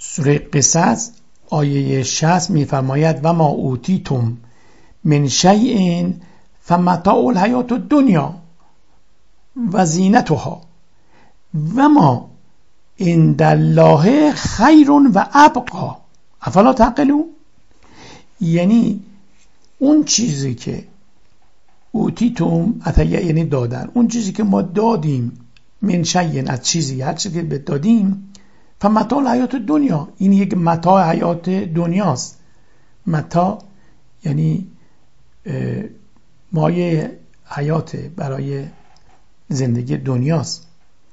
سوره قصص آیه 60 میفرماید و ما اوتیتم من شیء فمتاع الحیات الدنیا و زینتها و ما عند الله خیر و ابقا افلا تعقلون. یعنی اون چیزی که اوتیتم عطیه یعنی دادن، اون چیزی که ما دادیم من شیء از چیزی، هر چیزی که به دادیم، فمتاع حیات دنیا، این یک متاع حیات دنیاست. متاع یعنی مایه حیات برای زندگی دنیاست.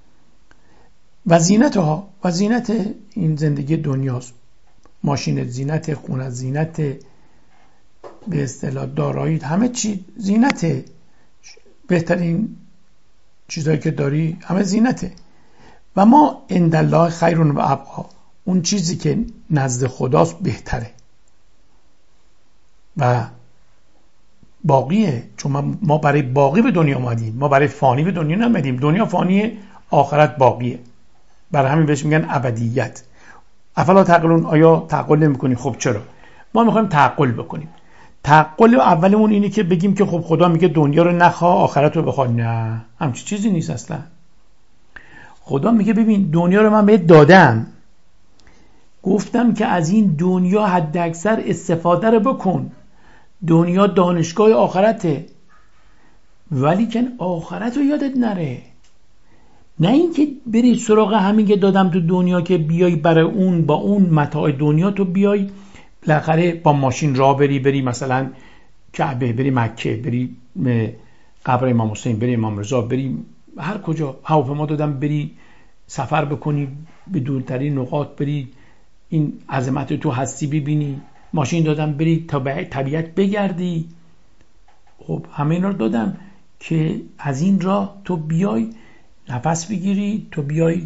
و زینتها، و زینت این زندگی دنیاست، ماشین زینت، خونه زینت، به اصطلاح دارایی، همه چی زینته، بهترین چیزایی که داری همه زینته. و ما عند الله خیر و ابقا، اون چیزی که نزد خداست بهتره و باقیه، چون ما برای باقی به دنیا اومدیم، ما برای فانی به دنیا نمیدیم. دنیا فانیه، آخرت باقیه، برای همین بهش میگن ابدیت. افلا تعقلون، آیا تعقل نمی‌کنی؟ خب چرا؟ ما میخوایم تعقل بکنیم. تعقل اولمون اینه که بگیم که خب خدا میگه دنیا رو نخواه آخرت رو بخواه. نه، همچین چیزی نیست اصلا. خدا میگه ببین دنیا رو من بهت دادم، گفتم که از این دنیا حد اکثر استفاده رو بکن، دنیا دانشگاه آخرته، ولی که آخرت رو یادت نره. نه اینکه بری سراغ همین که دادم تو دنیا که بیای برای اون با اون متاع دنیا تو بیای بالاخره با ماشین راه بری مثلا کعبه، بری مکه، بری قبر امام حسین، بری امام رضا، بری هر کجا، هواپیما دادم بری سفر بکنی به دورترین نقاط، بری این عظمت تو هستی ببینی، ماشین دادم بری طبیعت بگردی. خب همه اینا رو دادم که از این راه تو بیای نفس بگیری، تو بیای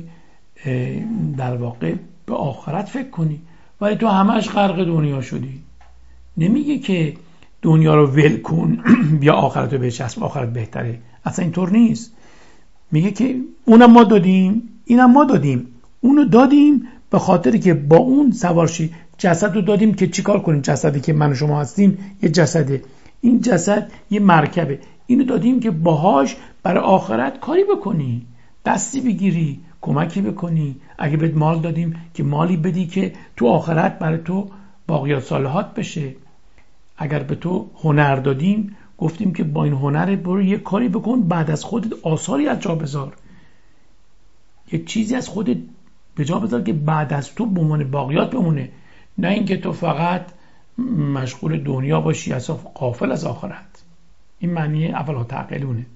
در واقع به آخرت فکر کنی. ولی تو همش غرق دنیا شدی. نمیگه که دنیا رو ول کن بیا آخرت رو بچسب، آخرت بهتره، اصلا اینطور نیست. میگه که اونم ما دادیم، اینم ما دادیم. اونو دادیم به خاطری که با اون سوارشی. جسد رو دادیم که چیکار کنیم؟ جسدی که من و شما هستیم یه جسده، این جسد یه مرکبه، اینو دادیم که باهاش برای آخرت کاری بکنی، دستی بگیری، کمکی بکنی. اگه بهت مال دادیم که مالی بدی که تو آخرت برای تو باقیات صالحات بشه. اگر به تو هنر دادیم گفتیم که با این هنر برو یه کاری بکن، بعد از خودت آثاری از جا بذار، یه چیزی از خودت به جا بذار که بعد از تو به عنوان باقیات بمونه. نه اینکه تو فقط مشغول دنیا باشی، اصلا غافل از آخرت. این معنی افلا تعقلونه.